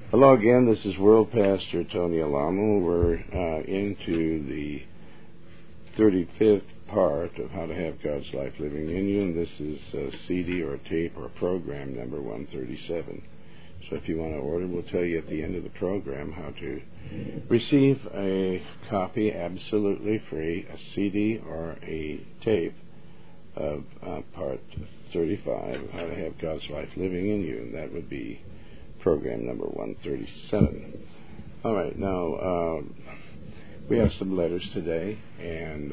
Hello again, this is World Pastor Tony Alamo. We're into the 35th part of How to Have God's Life Living in You, and this is a CD or a tape or a program number 137. So if you want to order, we'll tell you at the end of the program how to receive a copy absolutely free, a CD or a tape of part 35 of How to Have God's Life Living in You, and that would be program number 137. All right, now we have some letters today and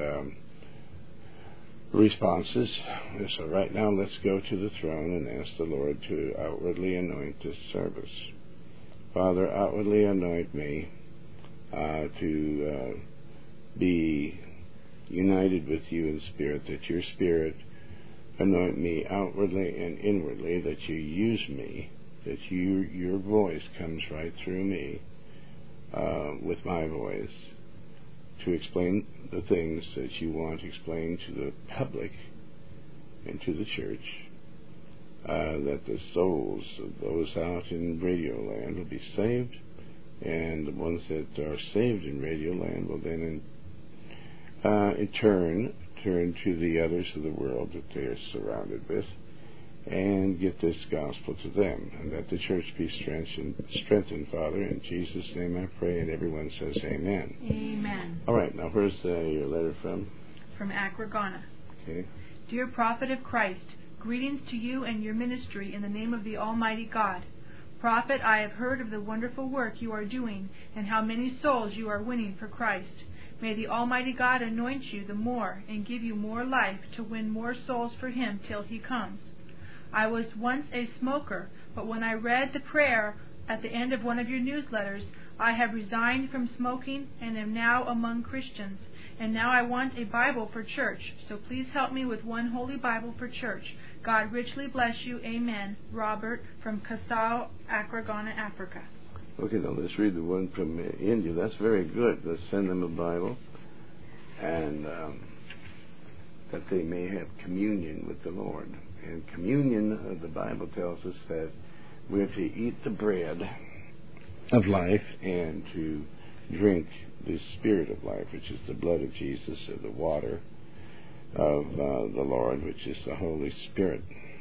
responses. So right now let's go to the throne and ask the Lord to outwardly anoint this service. Father, outwardly anoint me to be united with you in spirit, that your spirit anoint me outwardly and inwardly, that you use me, that your voice comes right through me with my voice to explain the things that you want explained to the public and to the church, that the souls of those out in Radio Land will be saved, and the ones that are saved in Radio Land will then in turn turn to the others of the world that they are surrounded with and get this gospel to them, and that the church be strengthened, Father. In Jesus' name I pray, and everyone says amen. Amen. All right, now where's your letter from? From Akragana. Okay. Dear Prophet of Christ, greetings to you and your ministry in the name of the Almighty God. Prophet, I have heard of the wonderful work you are doing and how many souls you are winning for Christ. May the Almighty God anoint you the more and give you more life to win more souls for Him till He comes. I was once a smoker, but when I read the prayer at the end of one of your newsletters, I have resigned from smoking and am now among Christians. And now I want a Bible for church, so please help me with one Holy Bible for church. God richly bless you. Amen. Robert from Kasau, Akragana, Africa. Okay, now let's read the one from India. That's very good. Let's send them a Bible, and that they may have communion with the Lord. And communion, the Bible tells us that we're to eat the bread of life and to drink the Spirit of life, which is the blood of Jesus, or the water of the Lord, which is the Holy Spirit.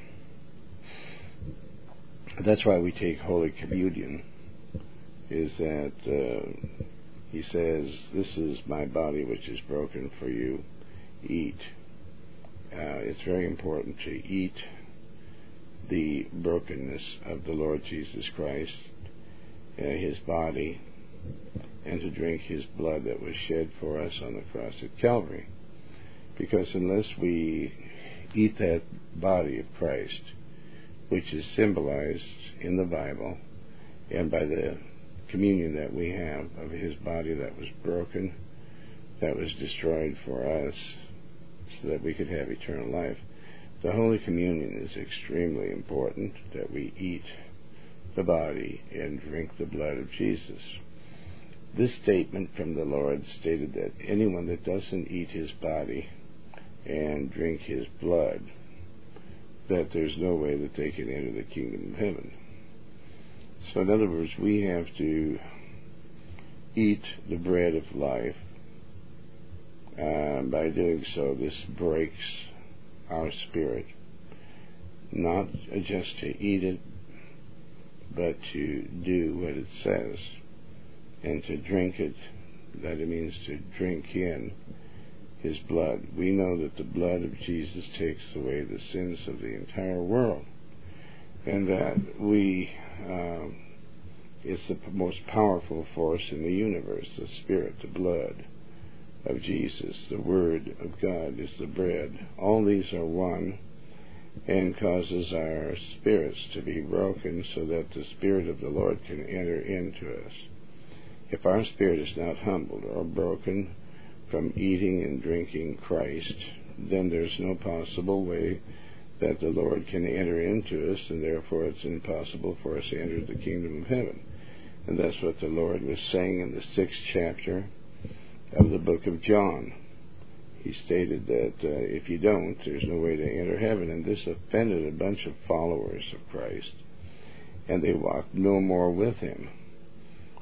That's why we take Holy Communion, is that he says, this is my body which is broken for you, eat. It's very important to eat the brokenness of the Lord Jesus Christ, His body, and to drink His blood that was shed for us on the cross at Calvary. Because unless we eat that body of Christ, which is symbolized in the Bible and by the communion that we have of His body that was broken, that was destroyed for us, so that we could have eternal life. The Holy Communion is extremely important, that we eat the body and drink the blood of Jesus. This statement from the Lord stated that anyone that doesn't eat His body and drink His blood, that there's no way that they can enter the kingdom of heaven. So in other words, we have to eat the bread of life. By doing so, this breaks our spirit, not just to eat it, but to do what it says, and to drink it, that it means to drink in His blood. We know that the blood of Jesus takes away the sins of the entire world, and that it's the most powerful force in the universe, the Spirit, the blood of Jesus. The Word of God is the bread. All these are one, and causes our spirits to be broken so that the Spirit of the Lord can enter into us. If our spirit is not humbled or broken from eating and drinking Christ, then there's no possible way that the Lord can enter into us, and therefore it's impossible for us to enter the kingdom of heaven. And that's what the Lord was saying in the 6th chapter of the book of John. He stated that if you don't, there's no way to enter heaven. And this offended a bunch of followers of Christ, and they walked no more with Him.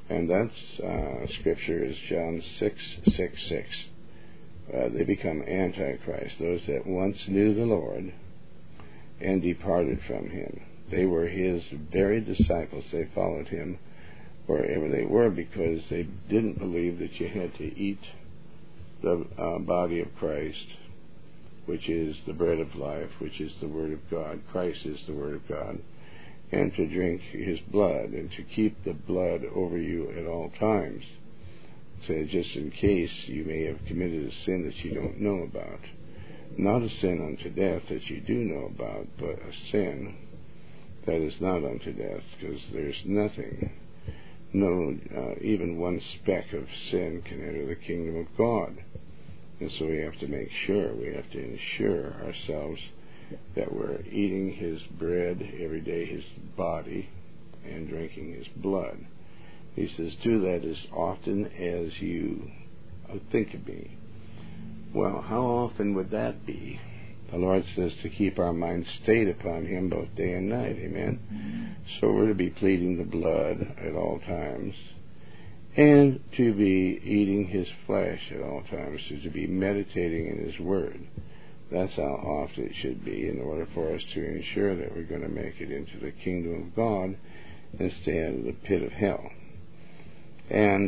And that's scripture is John 6:6. They become antichrist, those that once knew the Lord and departed from him. They were his very disciples. They followed him wherever they were because they didn't believe that you had to eat the body of Christ, which is the bread of life, which is the Word of God. Christ is the Word of God. And to drink his blood, and to keep the blood over you at all times. So just in case you may have committed a sin that you don't know about. Not a sin unto death that you do know about, but a sin that is not unto death, because there's nothing, even one speck of sin can enter the kingdom of God. And so we have to make sure, we have to ensure ourselves that we're eating his bread every day, his body, and drinking his blood. He says, do that as often as you think of me. Well, how often would that be? The Lord says to keep our minds stayed upon him both day and night. Amen? Mm-hmm. So we're to be pleading the blood at all times, and to be eating his flesh at all times, to be meditating in his word. That's how often it should be in order for us to ensure that we're going to make it into the kingdom of God and stay out of the pit of hell. And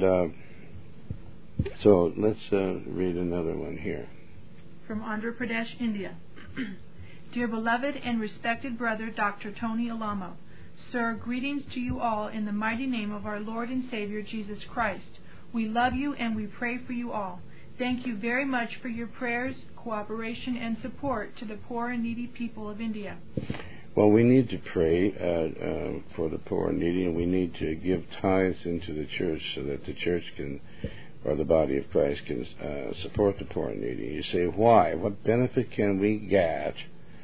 so let's read another one here. From Andhra Pradesh, India. Dear beloved and respected brother Dr. Tony Alamo, Sir, greetings to you all in the mighty name of our Lord and Savior Jesus Christ. We love you and we pray for you all. Thank you very much for your prayers, cooperation, and support to the poor and needy people of India. Well, we need to pray for the poor and needy, and we need to give tithes into the church so that the church can, or the body of Christ can support the poor and needy. You say, why? What benefit can we get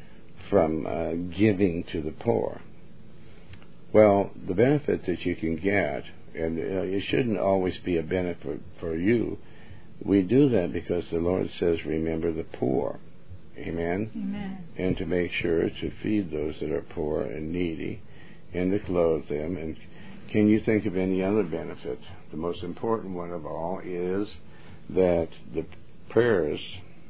from giving to the poor? Well, the benefit that you can get, and it shouldn't always be a benefit for you. We do that because the Lord says, remember the poor. Amen? Amen. And to make sure to feed those that are poor and needy, and to clothe them. And can you think of any other benefit? The most important one of all is that the prayers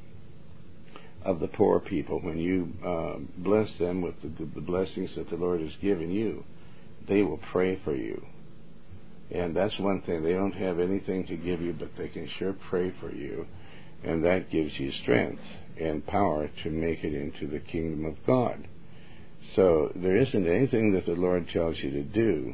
of the poor people, when you bless them with the blessings that the Lord has given you, they will pray for you. And that's one thing. They don't have anything to give you, but they can sure pray for you. And that gives you strength and power to make it into the kingdom of God. So there isn't anything that the Lord tells you to do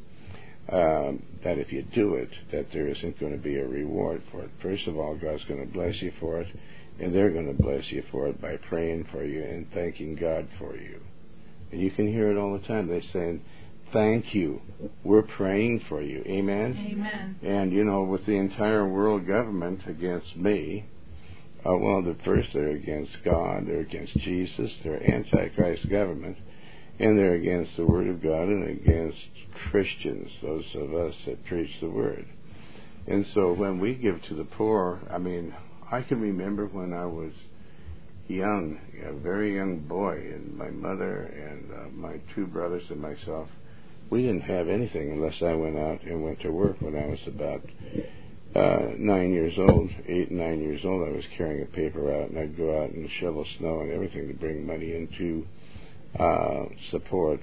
that if you do it, that there isn't going to be a reward for it. First of all, God's going to bless you for it, and they're going to bless you for it by praying for you and thanking God for you. And you can hear it all the time. They're saying, thank you. We're praying for you. Amen? Amen. And, with the entire world government against me, they're against God, they're against Jesus, they're antichrist government, and they're against the Word of God and against Christians, those of us that preach the Word. And so when we give to the poor, I can remember when I was young, a very young boy, and my mother and my two brothers and myself, we didn't have anything unless I went out and went to work when I was about 9 years old, 8 and 9 years old. I was carrying a paper route, and I'd go out and shovel snow and everything to bring money in to support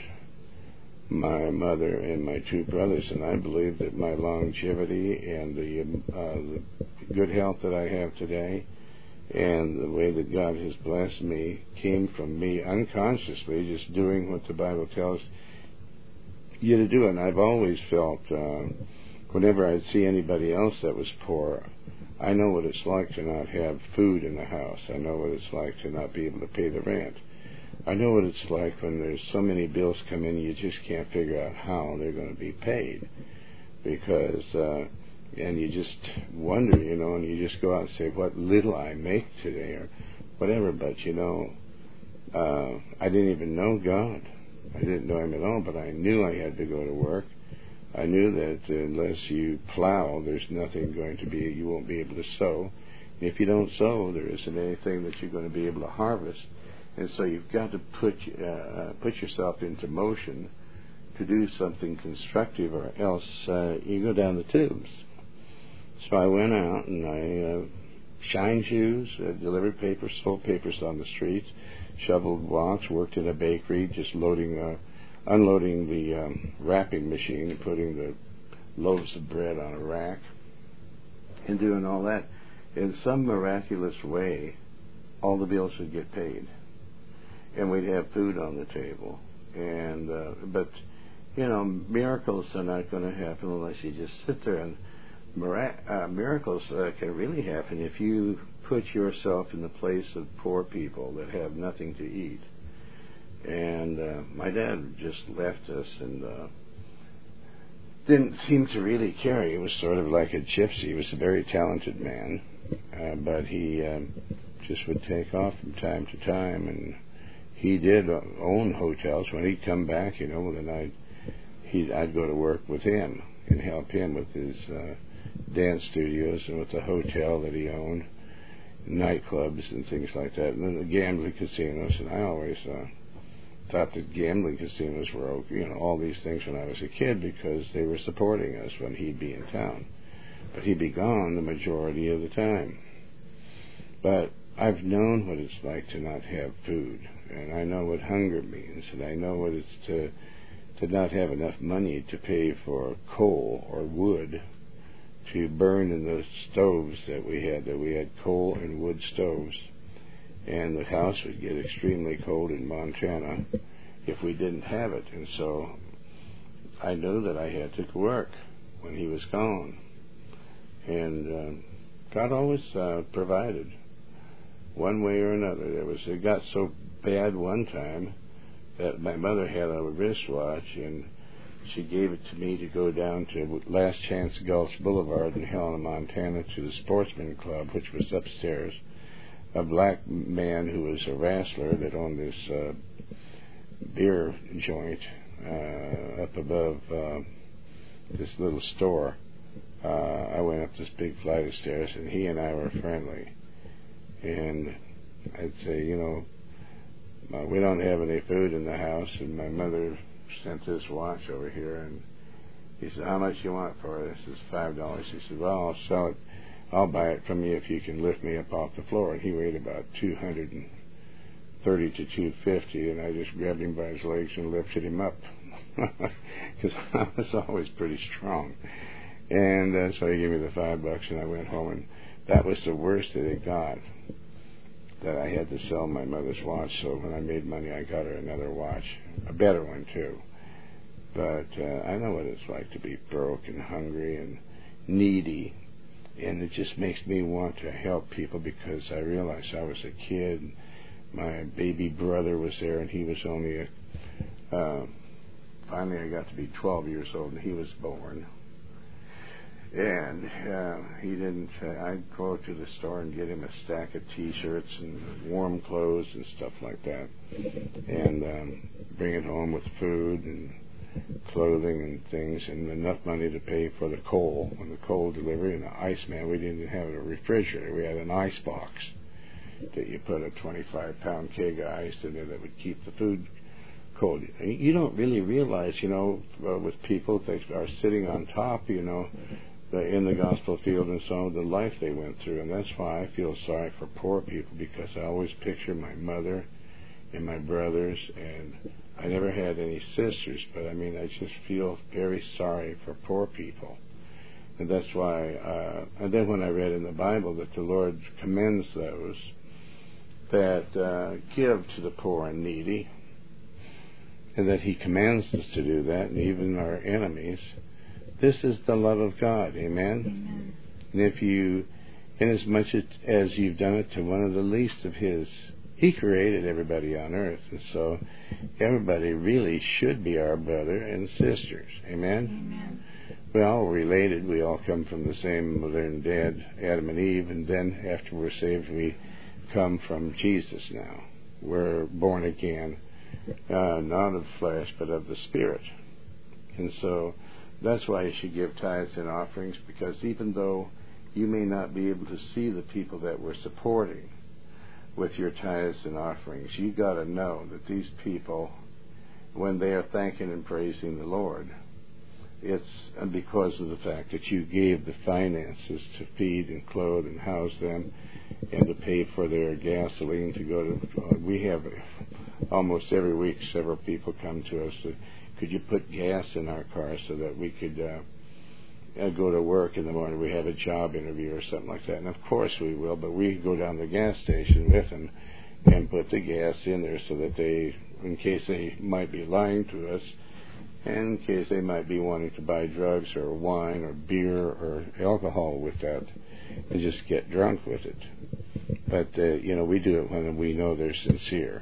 my mother and my two brothers. And I believe that my longevity and the good health that I have today and the way that God has blessed me came from me unconsciously just doing what the Bible tells you to do. And I've always felt whenever I'd see anybody else that was poor, I know what it's like to not have food in the house. I know what it's like to not be able to pay the rent. I know what it's like when there's so many bills come in, you just can't figure out how they're going to be paid. Because, and you just wonder, and you just go out and say, what little I make today or whatever. But, I didn't even know God. I didn't know Him at all, but I knew I had to go to work. I knew that unless you plow, there's nothing going to be, you won't be able to sow. And if you don't sow, there isn't anything that you're going to be able to harvest. And so you've got to put yourself into motion to do something constructive, or else you go down the tubes. So I went out and I shined shoes, delivered papers, sold papers on the streets, shoveled walks, worked in a bakery, just unloading the wrapping machine and putting the loaves of bread on a rack, and doing all that. In some miraculous way, all the bills would get paid, and we'd have food on the table. And but miracles are not going to happen unless you just sit there. And miracles can really happen if you put yourself in the place of poor people that have nothing to eat. And my dad just left us and didn't seem to really care. He was sort of like a gypsy. He was a very talented man, but he just would take off from time to time, and he did own hotels. When he'd come back, then I'd go to work with him and help him with his dance studios and with the hotel that he owned, nightclubs and things like that, and then the gambling casinos. And I always thought that gambling casinos were, all these things when I was a kid, because they were supporting us when he'd be in town. But he'd be gone the majority of the time. But I've known what it's like to not have food, and I know what hunger means, and I know what it's to not have enough money to pay for coal or wood to burn in the stoves that we had. That we had coal and wood stoves. And the house would get extremely cold in Montana if we didn't have it. And so I knew that I had to work when he was gone. And God always provided one way or another. It got so bad one time that my mother had a wristwatch, and she gave it to me to go down to Last Chance Gulch Boulevard in Helena, Montana, to the Sportsman Club, which was upstairs. A black man who was a wrestler that owned this beer joint up above this little store. I went up this big flight of stairs, and he and I were friendly. And I'd say, we don't have any food in the house, and my mother sent this watch over here, and he said, how much you want for it? I said, $5. He said, well, I'll sell it. I'll buy it from you if you can lift me up off the floor. And he weighed about 230 to 250, and I just grabbed him by his legs and lifted him up, because I was always pretty strong. And so he gave me the $5, and I went home, and that was the worst that it got, that I had to sell my mother's watch. So when I made money, I got her another watch, a better one too. But I know what it's like to be broke and hungry and needy. And it just makes me want to help people, because I realized I was a kid. My baby brother was there, and he was only finally I got to be 12 years old, and he was born. And he didn't, I'd go to the store and get him a stack of T-shirts and warm clothes and stuff like that, and bring it home with food and clothing and things, and enough money to pay for the coal, when the coal delivery, and the ice man. We didn't have a refrigerator. We had an ice box that you put a 25-pound keg of ice in there that would keep the food cold. You don't really realize, with people that are sitting on top, in the gospel field and so on, the life they went through. And that's why I feel sorry for poor people, because I always picture my mother and my brothers, and I never had any sisters, but I just feel very sorry for poor people. And that's why, and then when I read in the Bible that the Lord commends those that give to the poor and needy, and that He commands us to do that, and even our enemies. This is the love of God, amen? Amen. And if you, inasmuch as you've done it to one of the least of His, He created everybody on earth, and so everybody really should be our brother and sisters, amen? Amen. We're all related. We all come from the same mother and dad, Adam and Eve, and then after we're saved, we come from Jesus now. We're born again, not of flesh, but of the Spirit. And so that's why you should give tithes and offerings, because even though you may not be able to see the people that we're supporting with your tithes and offerings, you got to know that these people when they are thanking and praising the Lord, it's because of the fact that you gave the finances to feed and clothe and house them and to pay for their gasoline to go to. We have almost every week several people come to us that, could you put gas in our car so that we could go to work in the morning? We have a job interview or something like that. And of course we will, but we go down to the gas station with them and put the gas in there so that they, in case they might be lying to us, and in case they might be wanting to buy drugs or wine or beer or alcohol with that, and just get drunk with it. But, we do it when we know they're sincere.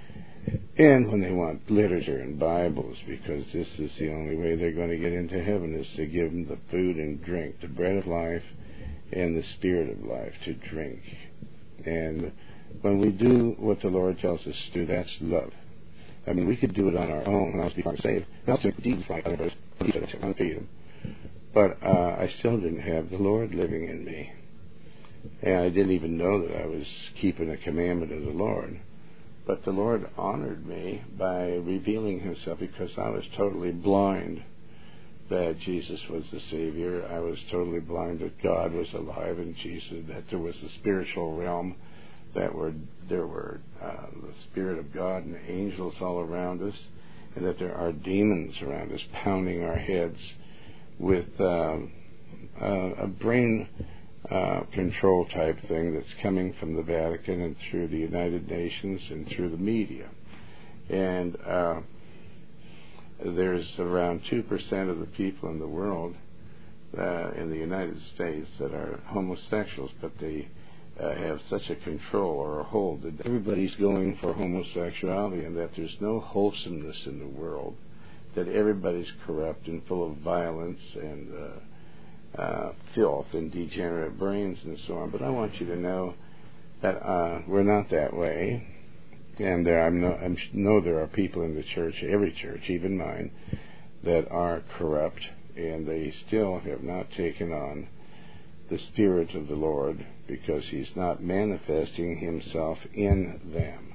And when they want literature and Bibles, because this is the only way they're going to get into heaven, is to give them the food and drink, the bread of life and the spirit of life to drink. And when we do what the Lord tells us to do, that's love. I mean, we could do it on our own when I was before saved. I was doing like others, unfeed them. But I still didn't have the Lord living in me. And I didn't even know that I was keeping a commandment of the Lord. But the Lord honored me by revealing himself, because I was totally blind that Jesus was the Savior. I was totally blind that God was alive in Jesus, that there was a spiritual realm, that there were the Spirit of God and angels all around us, and that there are demons around us pounding our heads with a brain control type thing that's coming from the Vatican and through the United Nations and through the media. And there's around 2% of the people in the world, in the United States, that are homosexuals, but they have such a control or a hold that everybody's going for homosexuality, and that there's no wholesomeness in the world, that everybody's corrupt and full of violence and filth and degenerate brains and so on. But I want you to know that we're not that way, and I know there are people in the church, every church, even mine, that are corrupt, and they still have not taken on the Spirit of the Lord, because he's not manifesting himself in them.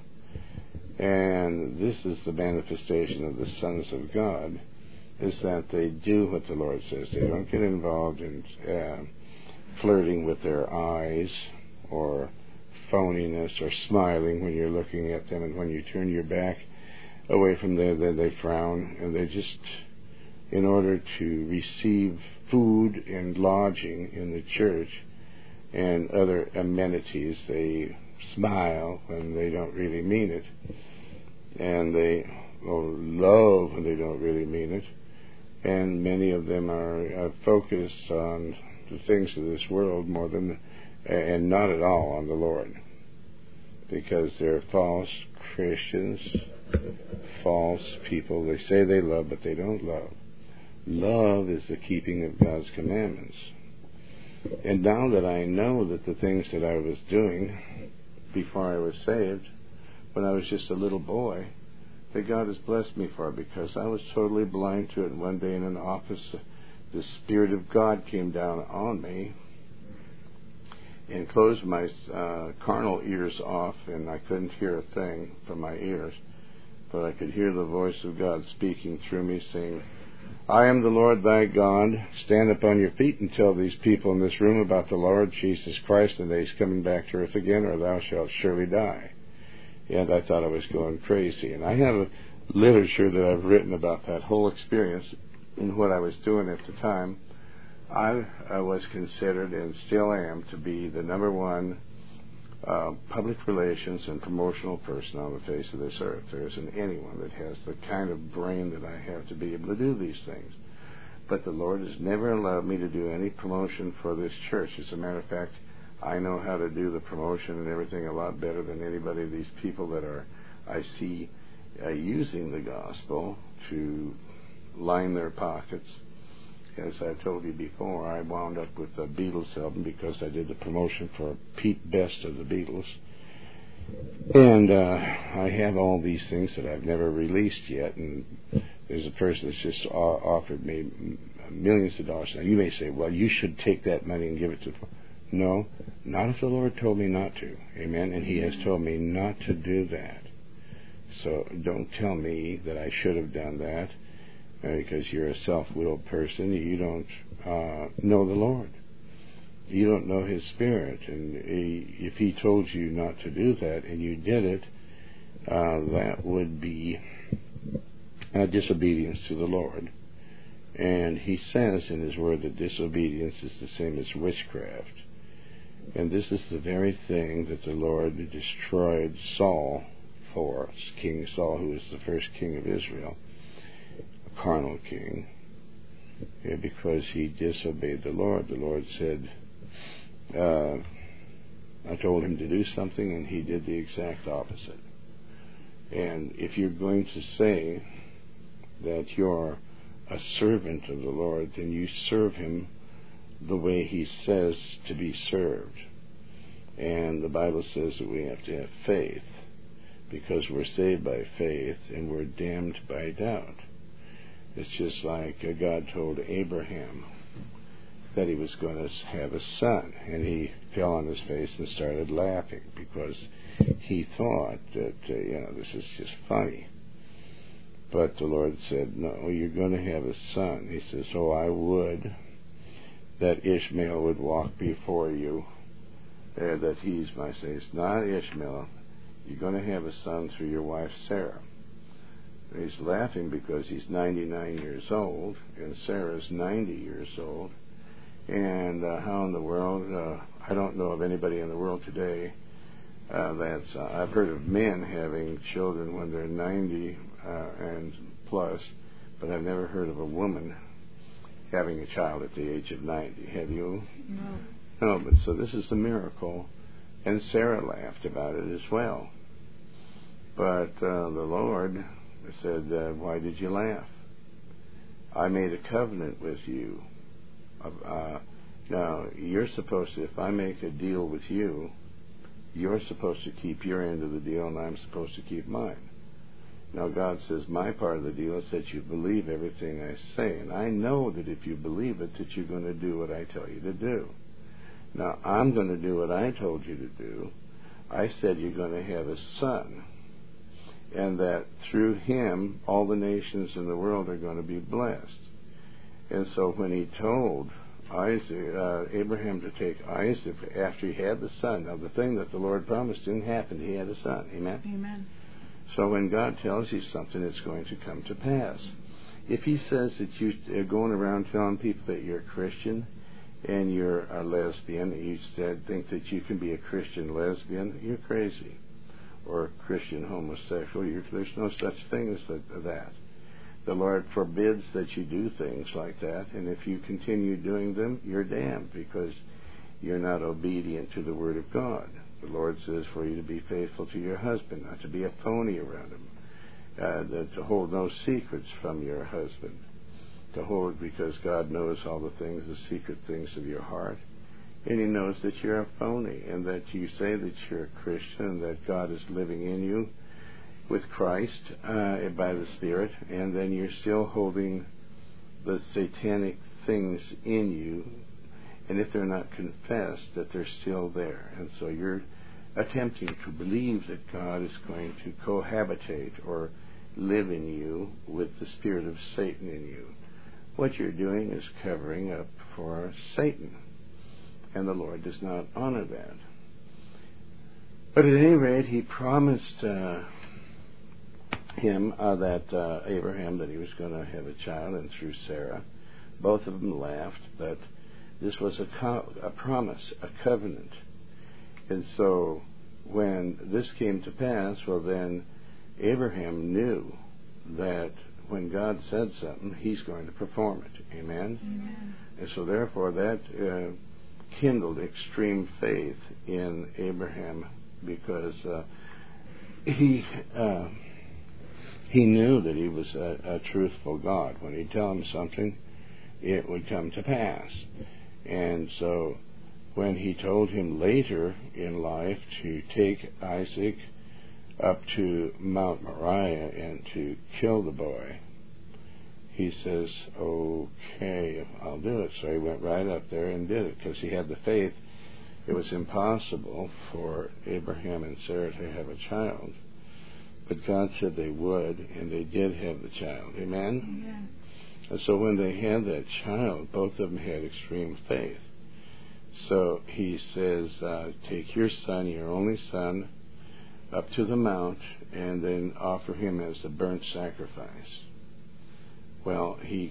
And this is the manifestation of the sons of God, is that they do what the Lord says. They don't get involved in flirting with their eyes, or phoniness, or smiling when you're looking at them, and when you turn your back away from them, then they frown, and they just, in order to receive food and lodging in the church and other amenities, they smile when they don't really mean it, and they love when they don't really mean it. And many of them are focused on the things of this world more than, and not at all on the Lord, because they're false Christians, false people. They say they love, but they don't love. Love is the keeping of God's commandments. And now that I know that the things that I was doing before I was saved, when I was just a little boy, that God has blessed me for, because I was totally blind to it. And one day in an office, the Spirit of God came down on me and closed my carnal ears off, and I couldn't hear a thing from my ears, but I could hear the voice of God speaking through me, saying, I am the Lord thy God. Stand up on your feet and tell these people in this room about the Lord Jesus Christ, and that he's coming back to earth again, or thou shalt surely die. And I thought I was going crazy. And I have a literature that I've written about that whole experience and what I was doing at the time. I was considered, and still am, to be the number one public relations and promotional person on the face of this earth. There isn't anyone that has the kind of brain that I have to be able to do these things. But the Lord has never allowed me to do any promotion for this church. As a matter of fact, I know how to do the promotion and everything a lot better than anybody of these people that I see using the gospel to line their pockets. As I've told you before, I wound up with a Beatles album because I did the promotion for Pete Best of the Beatles. And I have all these things that I've never released yet. And there's a person that's just offered me millions of dollars. Now, you may say, well, you should take that money and give it to them. No, not if the Lord told me not to. Amen? And he has told me not to do that. So don't tell me that I should have done that, because you're a self-willed person. You don't know the Lord. You don't know His Spirit. And if He told you not to do that and you did it, that would be disobedience to the Lord. And He says in His Word that disobedience is the same as witchcraft. And this is the very thing that the Lord destroyed Saul for, King Saul, who was the first king of Israel, a carnal king, because he disobeyed the Lord. The Lord said, I told him to do something, and he did the exact opposite. And if you're going to say that you're a servant of the Lord, then you serve Him the way He says to be served. And the Bible says that we have to have faith, because we're saved by faith and we're damned by doubt. It's just like God told Abraham that he was going to have a son, and he fell on his face and started laughing because he thought that, this is just funny. But the Lord said, no, you're going to have a son. He says, oh, I would that Ishmael would walk before you, that he's my son. It's not Ishmael. You're going to have a son through your wife Sarah. And he's laughing because he's 99 years old, and Sarah's 90 years old. And how in the world, I don't know of anybody in the world today I've heard of men having children when they're 90 and plus, but I've never heard of a woman having a child at the age of 90. Have you? No. No, but so this is a miracle, and Sarah laughed about it as well. But the Lord said, why did you laugh? I made a covenant with you. Now, you're supposed to, if I make a deal with you, you're supposed to keep your end of the deal, and I'm supposed to keep mine. Now, God says, my part of the deal is that you believe everything I say, and I know that if you believe it, that you're going to do what I tell you to do. Now, I'm going to do what I told you to do. I said you're going to have a son, and that through him, all the nations in the world are going to be blessed. And so when he told Abraham to take Isaac after he had the son, now the thing that the Lord promised didn't happen. He had a son. Amen? Amen. So when God tells you something, it's going to come to pass. If He says that you're going around telling people that you're a Christian and you're a lesbian, and you think that you can be a Christian lesbian, you're crazy. Or a Christian homosexual, there's no such thing as that. The Lord forbids that you do things like that, and if you continue doing them, you're damned, because you're not obedient to the Word of God. The Lord says for you to be faithful to your husband, not to be a phony around him, to hold no secrets from your husband, to hold, because God knows all the things, the secret things of your heart, and He knows that you're a phony, and that you say that you're a Christian, and that God is living in you with Christ by the Spirit, and then you're still holding the satanic things in you, and if they're not confessed, that they're still there. And so you're attempting to believe that God is going to cohabitate or live in you with the spirit of Satan in you. What you're doing is covering up for Satan, and the Lord does not honor that. But at any rate, He promised him, Abraham, that he was going to have a child, and through Sarah. Both of them laughed, but this was a promise, a covenant. And so when this came to pass, well then Abraham knew that when God said something, He's going to perform it. Amen? Amen. And so therefore that kindled extreme faith in Abraham, because he knew that He was a truthful God. When He'd tell him something, it would come to pass. And so when He told him later in life to take Isaac up to Mount Moriah and to kill the boy, he says, okay, I'll do it. So he went right up there and did it, because he had the faith. It was impossible for Abraham and Sarah to have a child. But God said they would, and they did have the child. Amen? Amen. And so when they had that child, both of them had extreme faith. So he says, take your son, your only son, up to the mount, and then offer him as a burnt sacrifice. Well, he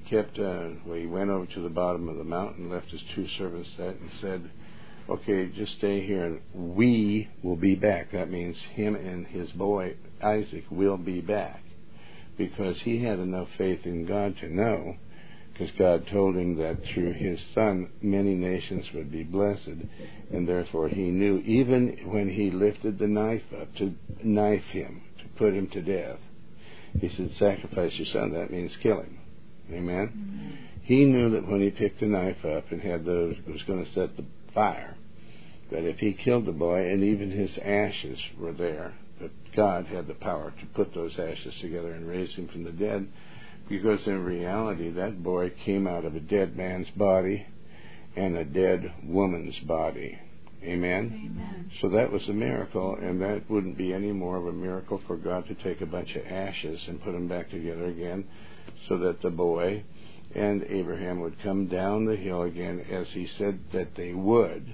went over to the bottom of the mountain, left his 2 servants there, and said, okay, just stay here, and we will be back. That means him and his boy, Isaac, will be back. Because he had enough faith in God to know, because God told him that through his son many nations would be blessed, and therefore he knew, even when he lifted the knife up to knife him, to put him to death, he said, sacrifice your son. That means kill him. Amen? Mm-hmm. He knew that when he picked the knife up and was going to set the fire, that if he killed the boy, and even his ashes were there, that God had the power to put those ashes together and raise him from the dead, because in reality that boy came out of a dead man's body and a dead woman's body. Amen? Amen. So that was a miracle, and that wouldn't be any more of a miracle for God to take a bunch of ashes and put them back together again, so that the boy and Abraham would come down the hill again, as he said that they would,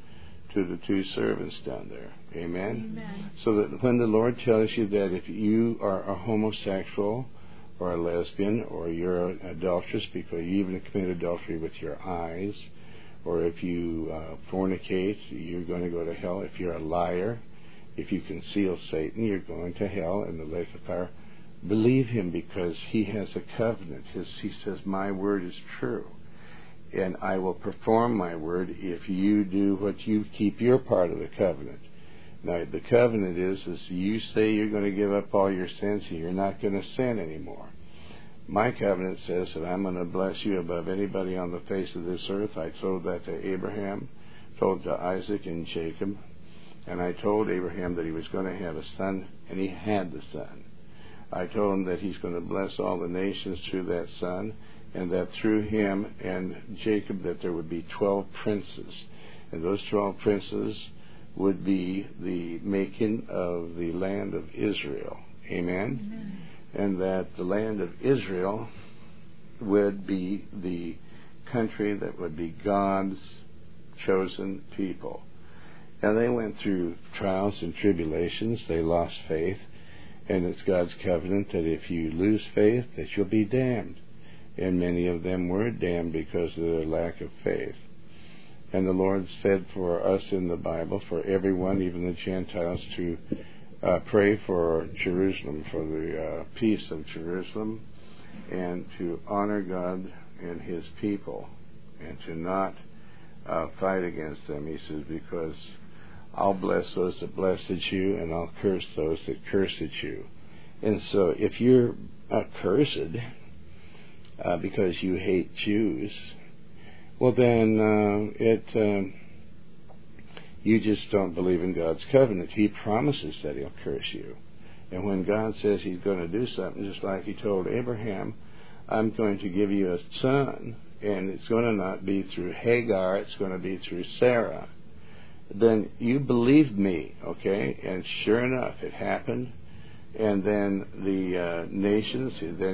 to the 2 servants down there. Amen? Amen. So that when the Lord tells you that if you are a homosexual or a lesbian, or you're an adulteress because you even commit adultery with your eyes, or if you fornicate, you're going to go to hell. If you're a liar, if you conceal Satan, you're going to hell in the lake of fire. Believe him, because he has a covenant. He says, my word is true, and I will perform my word if you do what you keep your part of the covenant. Now, the covenant is you say you're going to give up all your sins and you're not going to sin anymore. My covenant says that I'm going to bless you above anybody on the face of this earth. I told that to Abraham, told to Isaac and Jacob, and I told Abraham that he was going to have a son, and he had the son. I told him that he's going to bless all the nations through that son, and that through him and Jacob that there would be 12 princes. And those 12 princes would be the making of the land of Israel. Amen? Amen. And that the land of Israel would be the country that would be God's chosen people. And they went through trials and tribulations. They lost faith. And it's God's covenant that if you lose faith, that you'll be damned. And many of them were damned because of their lack of faith. And the Lord said for us in the Bible, for everyone, even the Gentiles, to pray for Jerusalem, for the peace of Jerusalem, and to honor God and his people, and to not fight against them. He says, because I'll bless those that blessed you, and I'll curse those that cursed you. And so if you're cursed because you hate Jews, well then you just don't believe in God's covenant. He promises that he'll curse you. And when God says he's going to do something, just like he told Abraham, I'm going to give you a son, and it's going to not be through Hagar, it's going to be through Sarah, then you believed me, okay? And sure enough, it happened. And then the nations,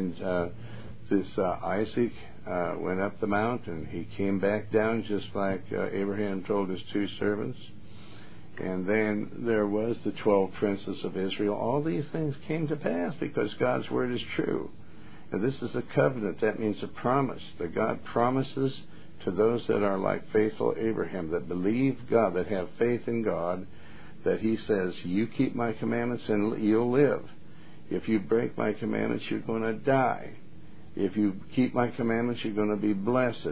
Isaac went up the mountain. He came back down just like Abraham told his 2 servants. And then there was the 12 princes of Israel. All these things came to pass because God's word is true. And this is a covenant. That means a promise. That God promises to those that are like faithful Abraham, that believe God, that have faith in God, that he says, you keep my commandments and you'll live. If you break my commandments, you're going to die. If you keep my commandments, you're going to be blessed.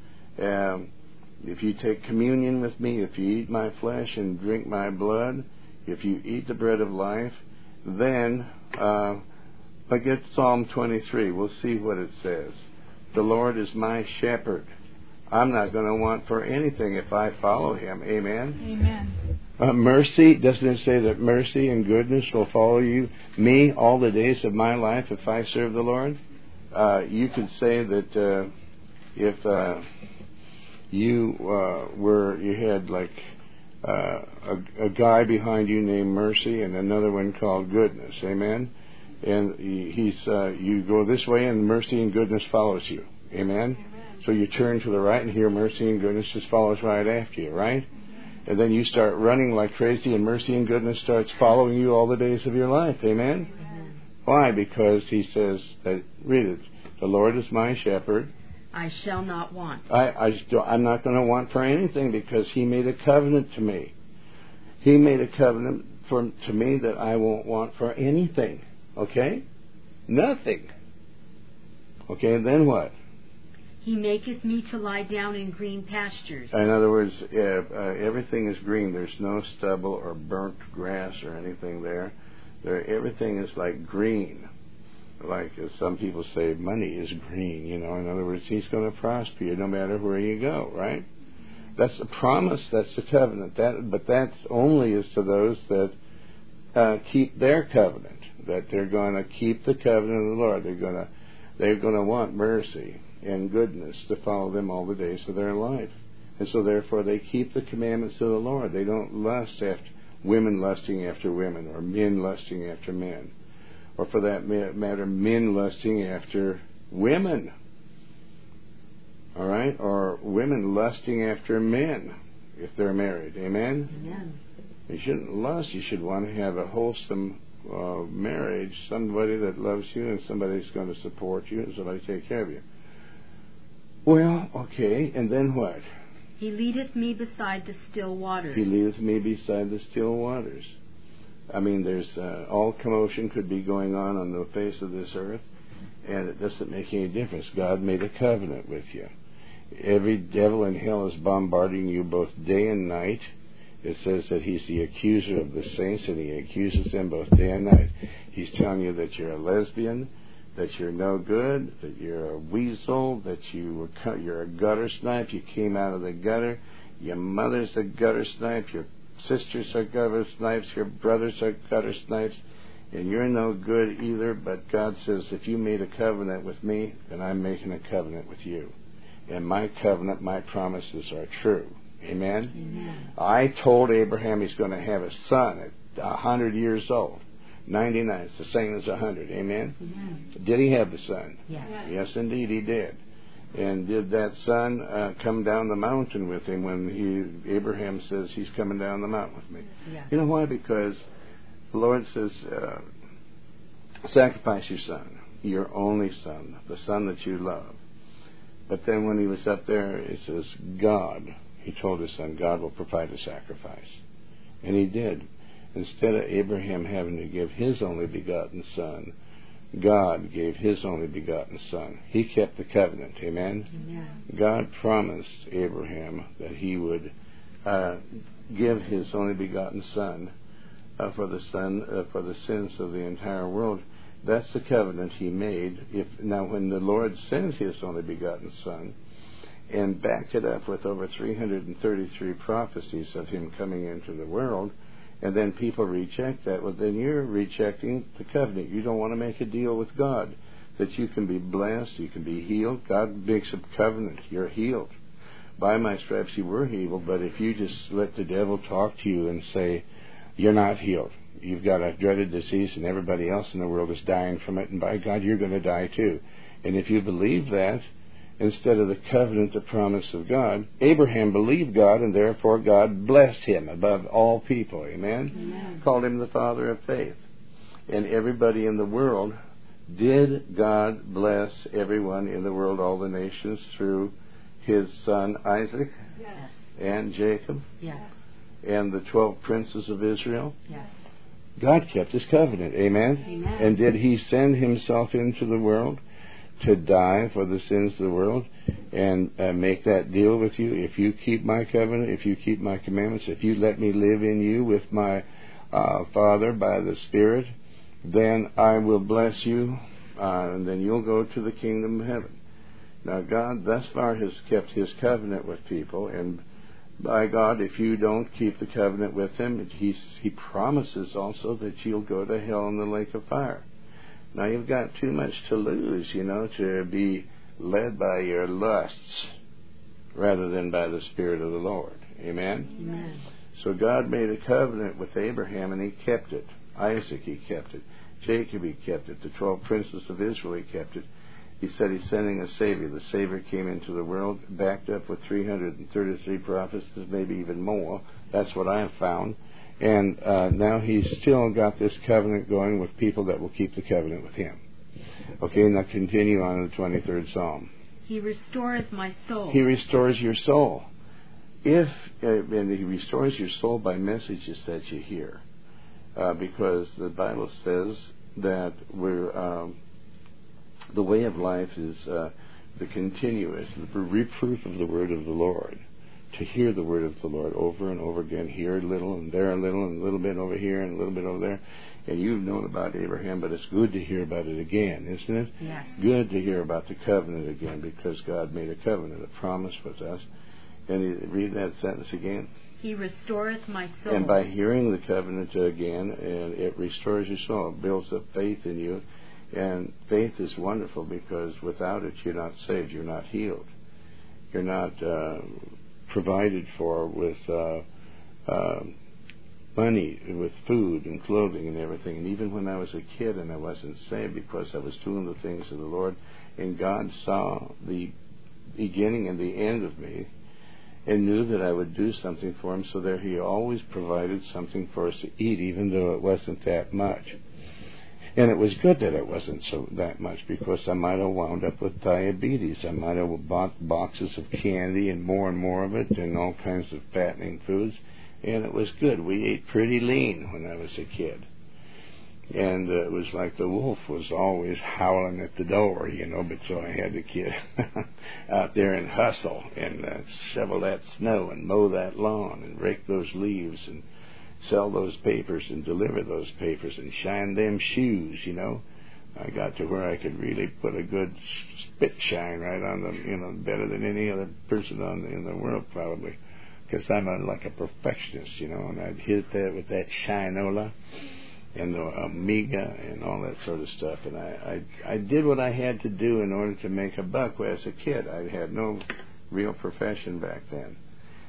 If you take communion with me, if you eat my flesh and drink my blood, if you eat the bread of life, then, I get Psalm 23. We'll see what it says. The Lord is my shepherd. I'm not going to want for anything if I follow him. Amen? Amen. Mercy, doesn't it say that mercy and goodness will follow me all the days of my life if I serve the Lord? You could say that if you had like a guy behind you named mercy and another one called goodness. Amen? And you go this way and mercy and goodness follows you. Amen? So you turn to the right and here mercy and goodness just follows right after you, right? And then you start running like crazy and mercy and goodness starts following you all the days of your life. Amen? Why? Because he says, read it, the Lord is my shepherd. I shall not want. I'm not going to want for anything because he made a covenant to me. He made a covenant to me that I won't want for anything. Okay? Nothing. Okay, and then what? He maketh me to lie down in green pastures. In other words, everything is green. There's no stubble or burnt grass or anything there. Everything is like green. Like some people say, money is green. In other words, he's going to prosper you no matter where you go, right? That's a promise. That's a covenant. But that's only is to those that keep their covenant. That they're going to keep the covenant of the Lord. They're going to want mercy and goodness to follow them all the days of their life. And so therefore they keep the commandments of the Lord. They don't lust after women lusting after women or men lusting after men. Or for that matter, men lusting after women. All right? Or women lusting after men if they're married. Amen? Amen. You shouldn't lust. You should want to have a wholesome marriage, somebody that loves you and somebody that's going to support you and somebody take care of you. Well, okay, and then what? He leadeth me beside the still waters. He leadeth me beside the still waters. I mean, there's all commotion could be going on the face of this earth, and it doesn't make any difference. God made a covenant with you. Every devil in hell is bombarding you both day and night. It says that he's the accuser of the saints, and he accuses them both day and night. He's telling you that you're a lesbian, that you're no good, that you're a weasel, that you're a gutter snipe, you came out of the gutter, your mother's a gutter snipe, your sisters are gutter snipes, your brothers are gutter snipes, and you're no good either, but God says, if you made a covenant with me, then I'm making a covenant with you. And my covenant, my promises are true. Amen? Amen. I told Abraham he's going to have a son at 100 years old. 99, it's the same as 100. Amen? Amen. Did he have the son? Yes. Yes, indeed, he did. And did that son come down the mountain with him when Abraham says he's coming down the mountain with me? Yes. You know why? Because the Lord says, sacrifice your son, your only son, the son that you love. But then when he was up there, it says, he told his son, God will provide a sacrifice. And he did. Instead of Abraham having to give his only begotten son, God gave his only begotten son. He kept the covenant. Amen? Amen. God promised Abraham that he would give his only begotten son for the sins of the entire world. That's the covenant he made. Now, when the Lord sent his only begotten son and backed it up with over 333 prophecies of him coming into the world, and then people reject that, well, then you're rejecting the covenant. You don't want to make a deal with God that you can be blessed, you can be healed. God makes a covenant. You're healed. By my stripes you were healed, but if you just let the devil talk to you and say, you're not healed, you've got a dreaded disease and everybody else in the world is dying from it, and by God, you're going to die too. And if you believe that, instead of the covenant, the promise of God, Abraham believed God, and therefore God blessed him above all people. Amen? Amen. Called him the father of faith. And everybody in the world, did God bless everyone in the world, all the nations, through his son Isaac? Yes. And Jacob? Yes. And the 12 princes of Israel? Yes. God kept his covenant. Amen? Amen. And did he send himself into the world to die for the sins of the world and make that deal with you? If you keep my covenant, if you keep my commandments, if you let me live in you with my Father by the Spirit, then I will bless you, and then you'll go to the kingdom of heaven. Now, God thus far has kept his covenant with people, and by God, if you don't keep the covenant with him, he promises also that you'll go to hell in the lake of fire. Now, you've got too much to lose, to be led by your lusts rather than by the Spirit of the Lord. Amen? Amen. So God made a covenant with Abraham, and he kept it. Isaac, he kept it. Jacob, he kept it. The 12 princes of Israel, he kept it. He said he's sending a Savior. The Savior came into the world, backed up with 333 prophets, maybe even more. That's what I have found. And now he's still got this covenant going with people that will keep the covenant with him. Okay, now continue on in the 23rd Psalm. He restores my soul. He restores your soul. And he restores your soul by messages that you hear. Because the Bible says that the way of life is the continuous, the reproof of the word of the Lord. To hear the word of the Lord over and over again, here a little and there a little bit over here and a little bit over there. And you've known about Abraham, but it's good to hear about it again, isn't it? Yes. Good to hear about the covenant again, because God made a covenant, a promise with us. And you read that sentence again. He restoreth my soul. And by hearing the covenant again, and it restores your soul, it builds up faith in you. And faith is wonderful, because without it you're not saved, you're not healed. You're not provided for with money, with food and clothing and everything. And even when I was a kid and I wasn't saved, because I was doing the things of the Lord, and God saw the beginning and the end of me, and knew that I would do something for him, so that he always provided something for us to eat, even though it wasn't that much. And it was good that it wasn't that much, because I might have wound up with diabetes. I might have bought boxes of candy and more of it, and all kinds of fattening foods. And it was good. We ate pretty lean when I was a kid. And it was like the wolf was always howling at the door, but so I had to get out there and hustle and shovel that snow and mow that lawn and rake those leaves and sell those papers and deliver those papers and shine them shoes, I got to where I could really put a good spit shine right on them, better than any other person in the world probably, because I'm like a perfectionist, and I'd hit that with that shinola and the Amiga and all that sort of stuff. And I did what I had to do in order to make a buck as a kid. I had no real profession back then.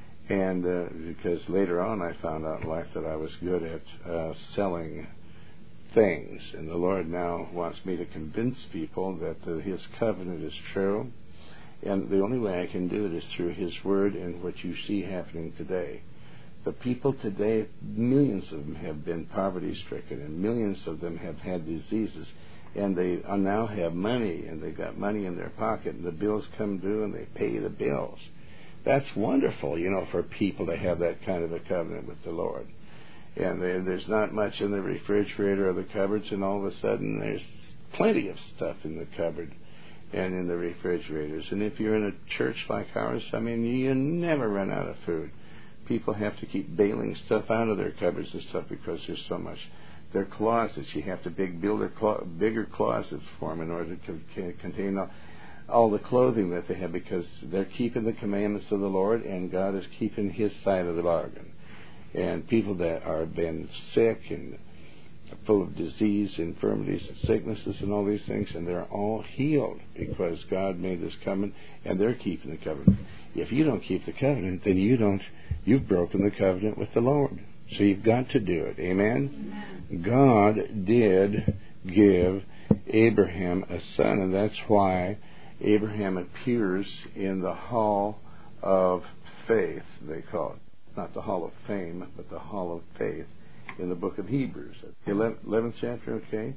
And because later on I found out in life that I was good at selling things. And the Lord now wants me to convince people that His covenant is true. And the only way I can do it is through His Word and what you see happening today. The people today, millions of them have been poverty-stricken, and millions of them have had diseases, and they now have money, and they got money in their pocket, and the bills come due, and they pay the bills. That's wonderful, for people to have that kind of a covenant with the Lord. And there's not much in the refrigerator or the cupboards, and all of a sudden there's plenty of stuff in the cupboard and in the refrigerators. And if you're in a church like ours, you never run out of food. People have to keep bailing stuff out of their cupboards and stuff because there's so much. Their closets, you have to build bigger closets for them in order to contain all the clothing that they have, because they're keeping the commandments of the Lord, and God is keeping His side of the bargain. And people that are been sick and full of disease, infirmities, and sicknesses, and all these things, and they're all healed because God made this covenant, and they're keeping the covenant. If you don't keep the covenant, then you've broken the covenant with the Lord. So you've got to do it. Amen? Amen. God did give Abraham a son, and that's why Abraham appears in the Hall of Faith, they call it. Not the Hall of Fame, but the Hall of Faith in the book of Hebrews. 11th chapter, okay?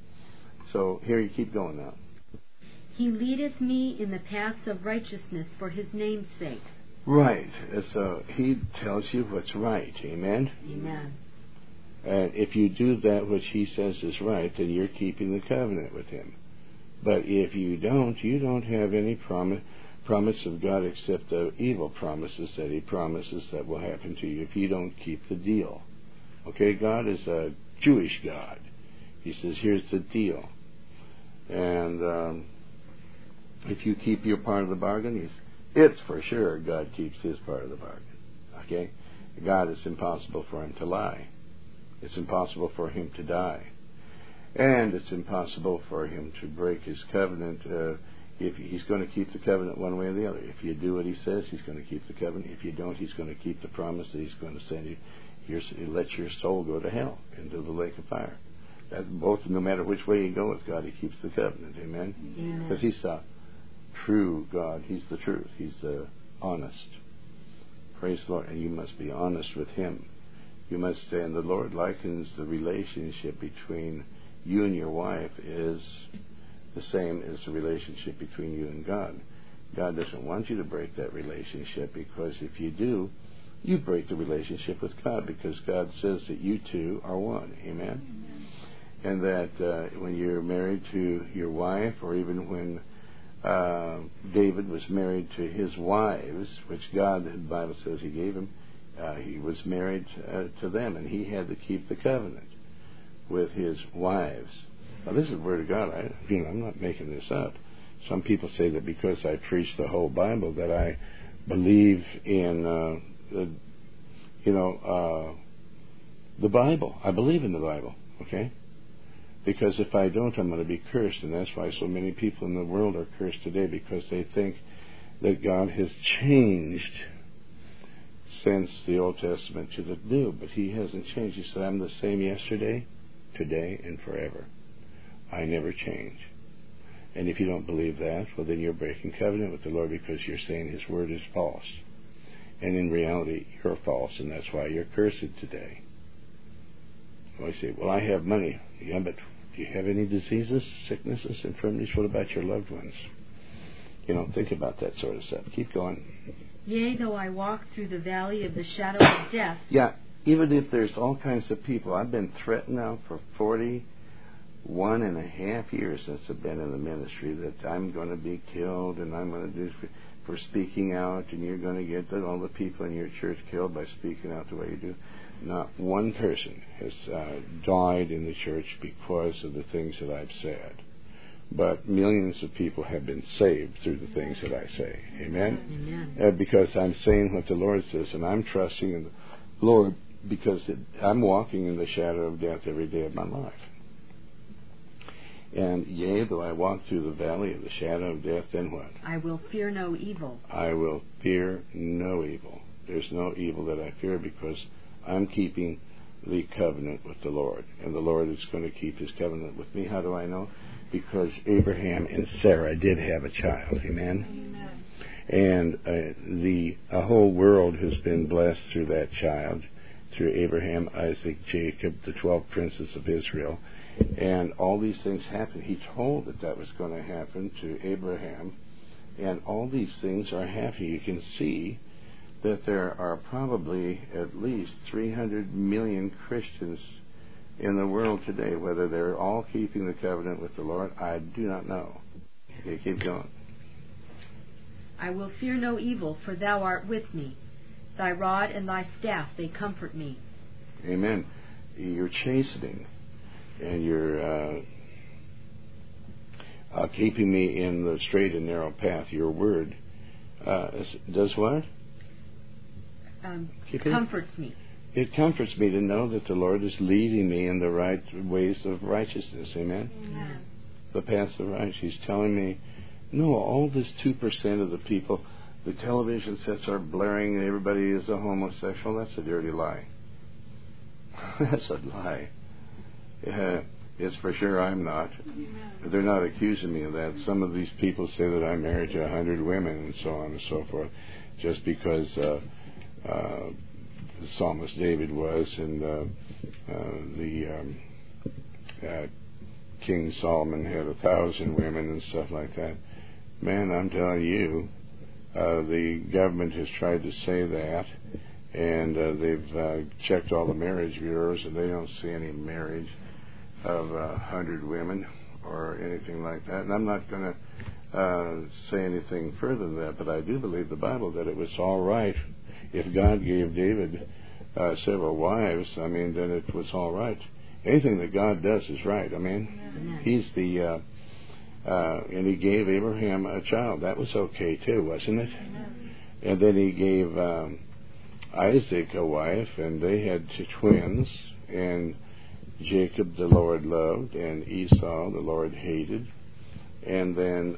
So here you keep going now. He leadeth me in the paths of righteousness for His name's sake. Right. So He tells you what's right. Amen? Amen. And if you do that which He says is right, then you're keeping the covenant with Him. But if you don't have any promise of God except the evil promises that He promises that will happen to you if you don't keep the deal. Okay, God is a Jewish God. He says, here's the deal. And if you keep your part of the bargain, it's for sure God keeps His part of the bargain. Okay? God, it's impossible for Him to lie. It's impossible for Him to die. And it's impossible for Him to break His covenant. If He's going to keep the covenant one way or the other. If you do what He says, He's going to keep the covenant. If you don't, He's going to keep the promise that He's going to send you. let your soul go to hell, into the lake of fire. Both, no matter which way you go with God, He keeps the covenant. Amen? Because He's the true God. He's the truth. He's the honest. Praise the Lord. And you must be honest with Him. You must say, and the Lord likens the relationship between you and your wife is the same as the relationship between you and God. God doesn't want you to break that relationship, because if you do, you break the relationship with God, because God says that you two are one. Amen? And that when you're married to your wife, or even when David was married to his wives, which God, the Bible says He gave him, he was married to them, and he had to keep the covenant with his wives. Now, this is the Word of God. I'm not making this up. Some people say that because I preach the whole Bible that I believe in, the Bible. I believe in the Bible, okay? Because if I don't, I'm going to be cursed, and that's why so many people in the world are cursed today, because they think that God has changed since the Old Testament to the New, but He hasn't changed. He said, I'm the same yesterday, today, and forever. I never change. And if you don't believe that, well, then you're breaking covenant with the Lord, because you're saying His Word is false. And in reality, you're false, and that's why you're cursed today. Well, I say, well, I have money. Yeah, but do you have any diseases, sicknesses, infirmities? What about your loved ones? Think about that sort of stuff. Keep going. Yea, though I walk through the valley of the shadow of death. Yeah, even if there's all kinds of people. I've been threatened now for 41.5 years since I've been in the ministry that I'm going to be killed, and I'm going to do for speaking out, and you're going to get all the people in your church killed by speaking out the way you do. Not one person has died in the church because of the things that I've said. But millions of people have been saved through the things that I say. Amen? Amen. Because I'm saying what the Lord says, and I'm trusting in the Lord, because I'm walking in the shadow of death every day of my life. And yea, though I walk through the valley of the shadow of death, then what? I will fear no evil. I will fear no evil. There's no evil that I fear, because I'm keeping the covenant with the Lord. And the Lord is going to keep His covenant with me. How do I know? Because Abraham and Sarah did have a child. Amen? And the whole world has been blessed through that child, through Abraham, Isaac, Jacob, the 12 princes of Israel. And all these things happened. He told that was going to happen to Abraham. And all these things are happening. You can see that there are probably at least 300 million Christians in the world today. Whether they're all keeping the covenant with the Lord, I do not know. Okay, keep going. I will fear no evil, for Thou art with me. Thy rod and Thy staff, they comfort me. Amen. You're chastening, and you're keeping me in the straight and narrow path. Your word does what? Comforts me. It comforts me to know that the Lord is leading me in the right ways of righteousness. Amen? Amen. The paths of righteousness. He's telling me, no, all this 2% of the people, the television sets are blaring and everybody is a homosexual. That's a dirty lie. That's a lie. It's for sure I'm not. They're not accusing me of that. Some of these people say that I'm married to 100 women and so on and so forth, just because the psalmist David was, and King Solomon had 1,000 women and stuff like that. Man, I'm telling you, the government has tried to say that, and they've checked all the marriage bureaus, and they don't see any marriage of 100 women or anything like that. And I'm not going to say anything further than that, but I do believe the Bible that it was all right. If God gave David several wives, then it was all right. Anything that God does is right. He's the and He gave Abraham a child. That was okay too, wasn't it? And then He gave Isaac a wife, and they had two twins. And Jacob the Lord loved, and Esau the Lord hated. And then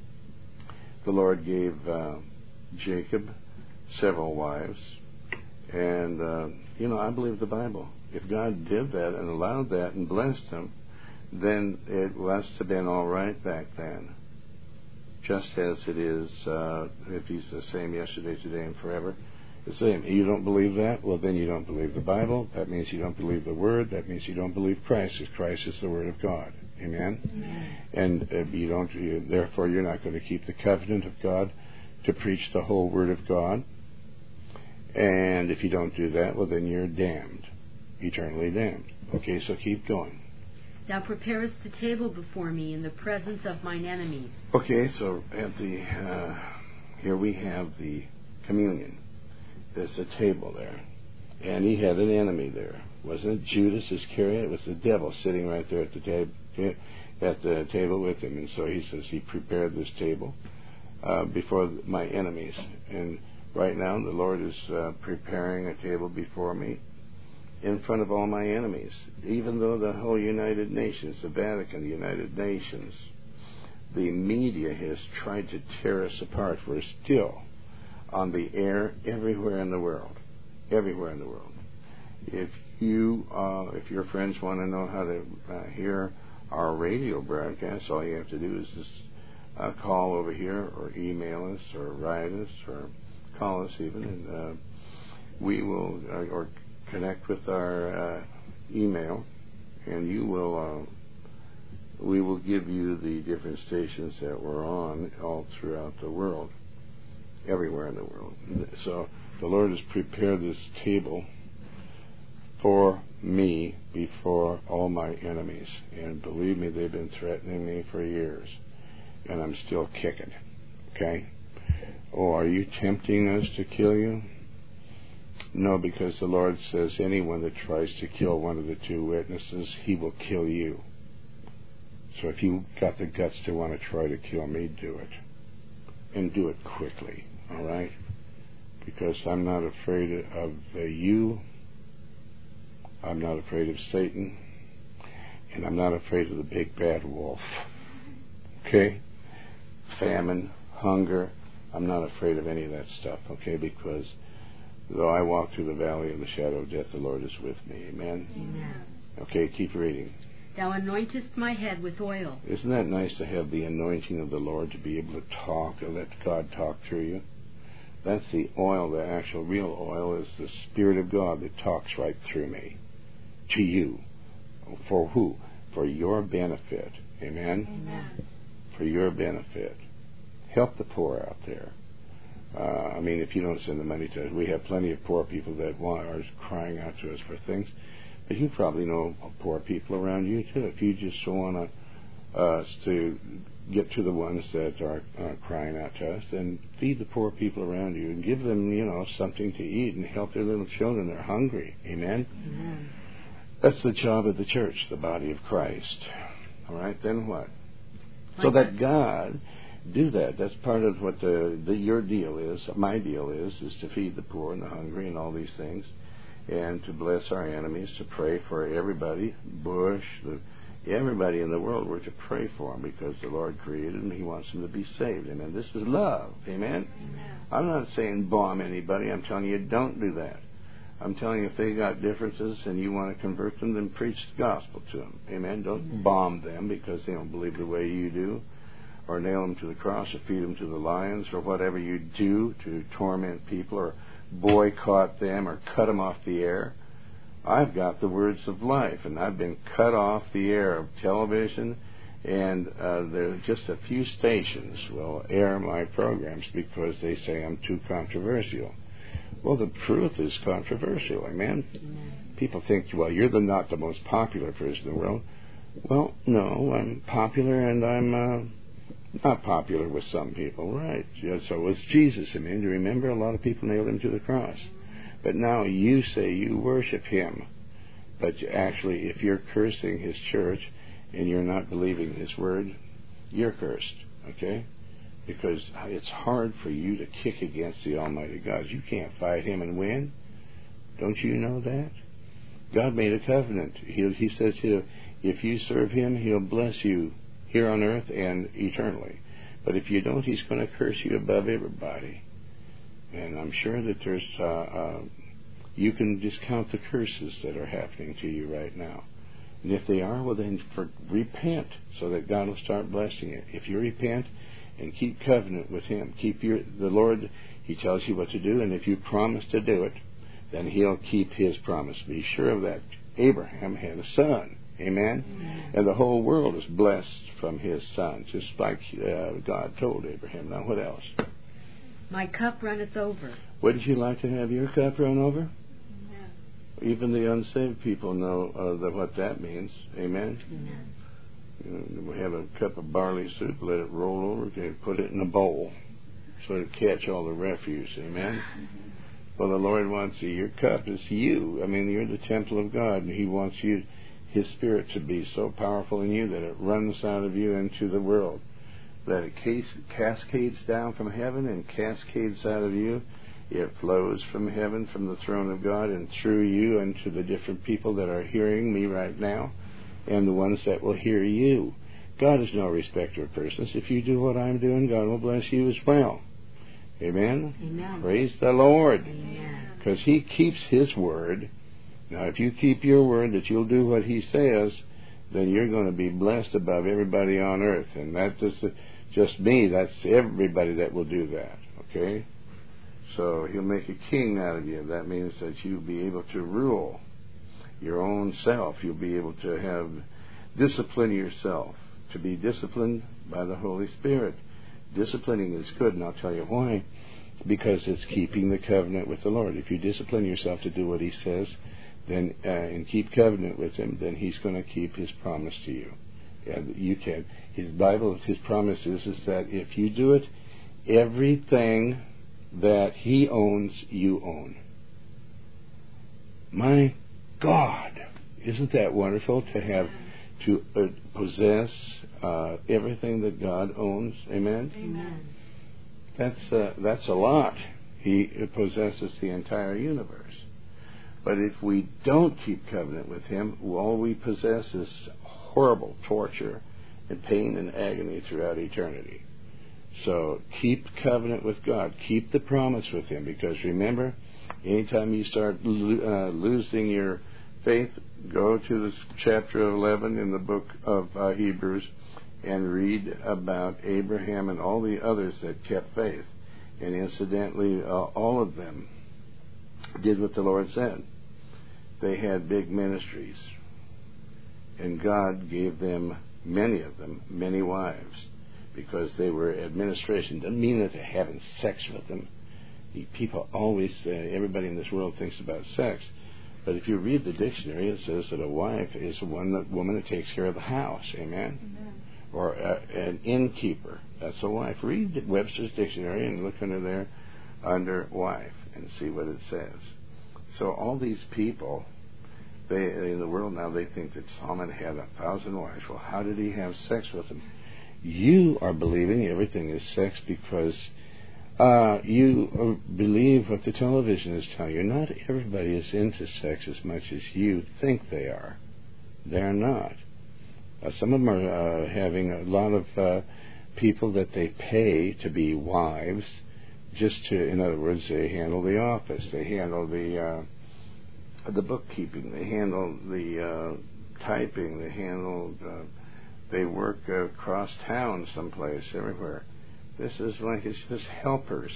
the Lord gave Jacob several wives, And, I believe the Bible. If God did that and allowed that and blessed him, then it must have been all right back then. Just as it is, if he's the same yesterday, today, and forever. The same. You don't believe that? Well, then you don't believe the Bible. That means you don't believe the Word. That means you don't believe Christ, because Christ is the Word of God. Amen? Amen. And therefore you're not going to keep the covenant of God to preach the whole Word of God. And if you don't do that, well, then you're damned. Eternally damned. Okay, so keep going. Thou preparest a table before me in the presence of mine enemies. Okay, so at here we have the communion. There's a table there. And he had an enemy there. Wasn't it Judas Iscariot? It was the devil sitting right there at the table with him. And so he says he prepared this table before my enemies. And right now the Lord is preparing a table before me in front of all my enemies. Even though the whole United Nations, the Vatican, the United Nations, the media has tried to tear us apart, we're still on the air everywhere in the world. Everywhere in the world. If your friends want to know how to hear our radio broadcast, all you have to do is just call over here or email us or write us or call us even, and we will, or connect with our email, and we will give you the different stations that we're on all throughout the world, everywhere in the world. So the Lord has prepared this table for me before all my enemies. And believe me, they've been threatening me for years. And I'm still kicking. Okay? Oh, are you tempting us to kill you? No, because the Lord says anyone that tries to kill one of the two witnesses, he will kill you. So if you got the guts to want to try to kill me, do it. And do it quickly. All right? Because I'm not afraid of you. I'm not afraid of Satan. And I'm not afraid of the big bad wolf. Okay? Famine, hunger. I'm not afraid of any of that stuff. Okay? Because though I walk through the valley of the shadow of death, the Lord is with me. Amen? Amen. Okay, keep reading. Thou anointest my head with oil. Isn't that nice to have the anointing of the Lord, to be able to talk, to let God talk through you? That's the oil. The actual real oil is the Spirit of God that talks right through me. To you. For who? For your benefit. Amen? Amen. For your benefit. Help the poor out there. If you don't send the money to us, we have plenty of poor people that are crying out to us for things. But you probably know poor people around you too. If you just want us to get to the ones that are crying out to us, then feed the poor people around you and give them, something to eat and help their little children. They're hungry. Amen? Amen. That's the job of the church, the body of Christ. All right, then what? So that God do that. That's part of what your deal is. My deal is to feed the poor and the hungry and all these things, and to bless our enemies, to pray for everybody, Bush, everybody in the world. We're to pray for them because the Lord created them. He wants them to be saved. Amen. This is love. Amen? Amen. I'm not saying bomb anybody. I'm telling you, don't do that. I'm telling you, if they got differences and you want to convert them, then preach the gospel to them. Amen? Don't bomb them because they don't believe the way you do, or nail them to the cross, or feed them to the lions, or whatever you do to torment people, or boycott them, or cut them off the air. I've got the words of life, and I've been cut off the air of television, and there are just a few stations will air my programs because they say I'm too controversial. Well, the truth is controversial. Amen? Amen. People think, well, you're not the most popular person in the world. Well, no, I'm popular, and I'm not popular with some people, right? So was Jesus. Amen. Do you remember? A lot of people nailed him to the cross. But now you say you worship him. But actually, if you're cursing his church and you're not believing his word, you're cursed. Okay? Because it's hard for you to kick against the Almighty God. You can't fight him and win. Don't you know that? God made a covenant. He says, if you serve him, he'll bless you here on earth and eternally. But if you don't, he's going to curse you above everybody. And I'm sure that there's You can discount the curses that are happening to you right now. And if they are, well then repent so that God will start blessing it. If you repent and keep covenant with Him, the Lord, He tells you what to do, and if you promise to do it, then He'll keep His promise. Be sure of that. Abraham had a son. Amen? Amen. And the whole world is blessed from his son, just like God told Abraham. Now, what else? My cup runneth over. Wouldn't you like to have your cup run over? Even the unsaved people know what that means. Amen? Amen. We have a cup of barley soup, let it roll over, okay, put it in a bowl so it'll catch all the refuse. Amen? Well, the Lord wants you. Your cup is you. I mean, you're the temple of God, and He wants you, His Spirit, to be so powerful in you that it runs out of you into the world. That it cascades down from heaven and cascades out of you. It flows from heaven, from the throne of God, and through you and to the different people that are hearing me right now, and the ones that will hear you. God is no respecter of persons. If you do what I'm doing, God will bless you as well. Amen? Amen. Praise the Lord. Amen. Because He keeps His word. Now, if you keep your word that you'll do what He says, then you're going to be blessed above everybody on earth. And that's just me. That's everybody that will do that. Okay? So He'll make a king out of you. That means that you'll be able to rule your own self. You'll be able to discipline yourself, to be disciplined by the Holy Spirit. Disciplining is good, and I'll tell you why. Because it's keeping the covenant with the Lord. If you discipline yourself to do what He says, then and keep covenant with Him, then He's going to keep His promise to you. And you can. His Bible, His promise is that if you do it, everything that He owns, you own. My God, isn't that wonderful to possess everything that God owns? Amen? Amen. That's a lot. He possesses the entire universe. But if we don't keep covenant with Him, all we possess is horrible torture and pain and agony throughout eternity. So keep covenant with God. Keep the promise with Him. Because remember, anytime you start losing your faith, go to the chapter 11 in the book of Hebrews and read about Abraham and all the others that kept faith. And incidentally, all of them did what the Lord said. They had big ministries. And God gave them, many of them, many wives. Because they were administration. Doesn't mean that they're having sex with them. People always, everybody in this world thinks about sex. But if you read the dictionary, it says that a wife is a woman that takes care of the house. Amen? Amen. Or an innkeeper. That's a wife. Read Webster's dictionary and look under there, under wife, and see what it says. So all these people, in the world now, they think that Solomon had 1,000 wives. Well, how did he have sex with them? You are believing everything is sex because you believe what the television is telling you. Not everybody is into sex as much as you think they are. They're not. Some of them are having a lot of people that they pay to be wives, just to, in other words, they handle the office, they handle the bookkeeping, they handle the typing, they work across town someplace, everywhere. This is like, it's just helpers.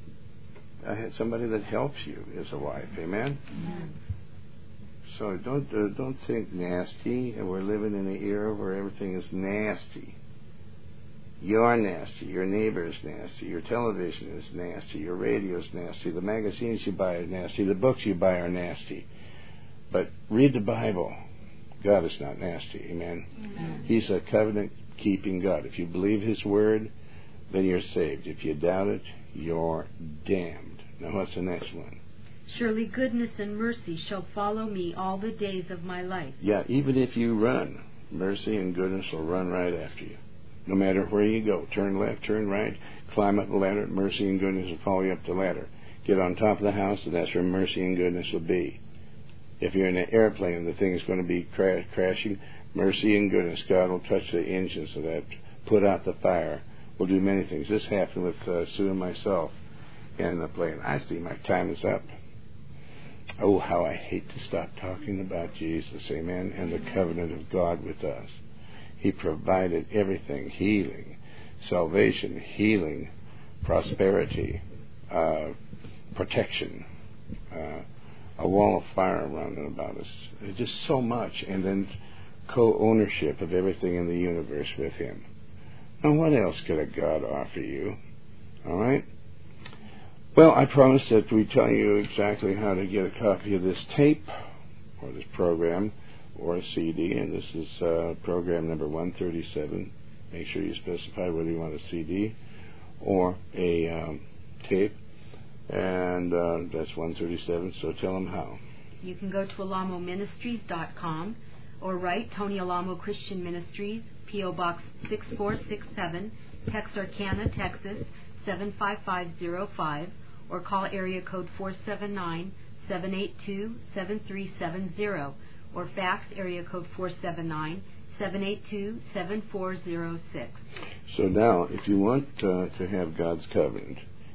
I had somebody that helps you is a wife. Amen? Amen. So don't think nasty. And we're living in an era where everything is nasty. You're nasty. Your neighbor is nasty. Your television is nasty. Your radio is nasty. The magazines you buy are nasty. The books you buy are nasty. But read the Bible. God is not nasty. Amen? Amen. He's a covenant-keeping God. If you believe His word, then you're saved. If you doubt it, you're damned. Now, what's the next one? Surely goodness and mercy shall follow me all the days of my life. Yeah, even if you run, mercy and goodness will run right after you. No matter where you go, turn left, turn right, climb up the ladder, mercy and goodness will follow you up the ladder. Get on top of the house, and that's where mercy and goodness will be. If you're in an airplane and the thing is going to be crashing, mercy and goodness, God will touch the engine so that put out the fire. We'll do many things. This happened with Sue and myself in the plane. I see my time is up. Oh, how I hate to stop talking about Jesus, amen, and the covenant of God with us. He provided everything, healing, salvation, healing, prosperity, protection, a wall of fire around and about us. Just so much. And then co-ownership of everything in the universe with Him. Now, what else could a God offer you? All right? Well, I promised that we'd tell you exactly how to get a copy of this tape, or this program, or a CD, and this is program number 137. Make sure you specify whether you want a CD or a tape, and that's 137, so tell them how. You can go to alamoministries.com or write Tony Alamo Christian Ministries, P.O. Box 6467, Texarkana, Texas 75505, or call area code 479-782-7370, or fax area code 479-782-7406. So now, if you want to have God's covenant,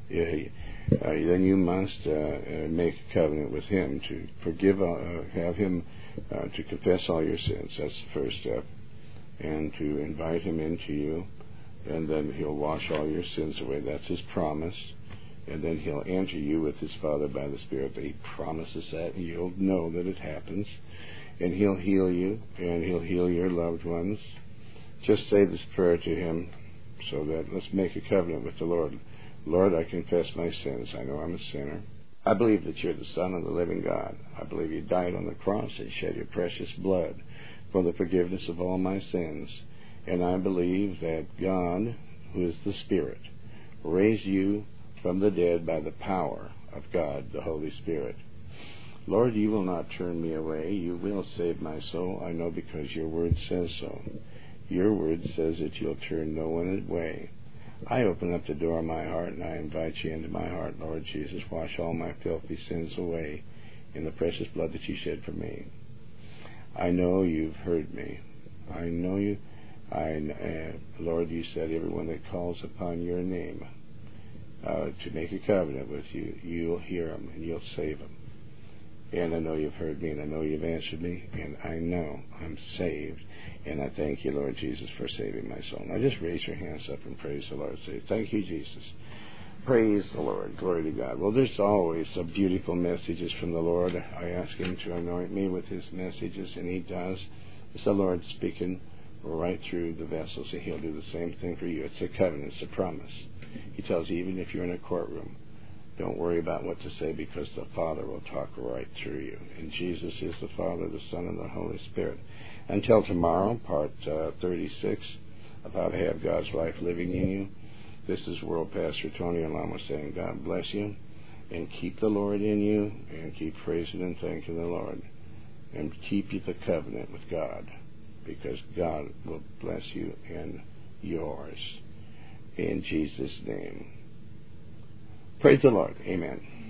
then you must make a covenant with Him to forgive, have Him to confess all your sins. That's the first step. And to invite Him into you, and then He'll wash all your sins away. That's His promise. And then He'll enter you with His Father by the Spirit. He promises that, and you'll know that it happens. And He'll heal you, and He'll heal your loved ones. Just say this prayer to Him, so that let's make a covenant with the Lord. Lord, I confess my sins. I know I'm a sinner. I believe that You're the Son of the living God. I believe You died on the cross and shed Your precious blood for the forgiveness of all my sins. And I believe that God, who is the Spirit, raised You from the dead by the power of God, the Holy Spirit. Lord, You will not turn me away. You will save my soul. I know, because Your word says so. Your word says that You'll turn no one away. I open up the door of my heart, and I invite You into my heart, Lord Jesus. Wash all my filthy sins away in the precious blood that You shed for me. I know You've heard me. I know You. Lord, You said everyone that calls upon Your name to make a covenant with You, You'll hear them and You'll save them. And I know You've heard me, and I know You've answered me, and I know I'm saved. And I thank You, Lord Jesus, for saving my soul. Now just raise your hands up and praise the Lord. Say, thank You, Jesus. Praise the Lord. Glory to God. Well, there's always some beautiful messages from the Lord. I ask Him to anoint me with His messages, and He does. It's the Lord speaking right through the vessels, and He'll do the same thing for you. It's a covenant. It's a promise. He tells you, even if you're in a courtroom, don't worry about what to say, because the Father will talk right through you. And Jesus is the Father, the Son, and the Holy Spirit. Until tomorrow, part 36 of How to Have God's Life Living in You. This is World Pastor Tony Alamo saying, God bless you, and keep the Lord in you, and keep praising and thanking the Lord, and keep you the covenant with God, because God will bless you and yours. In Jesus' name. Praise the Lord. Amen.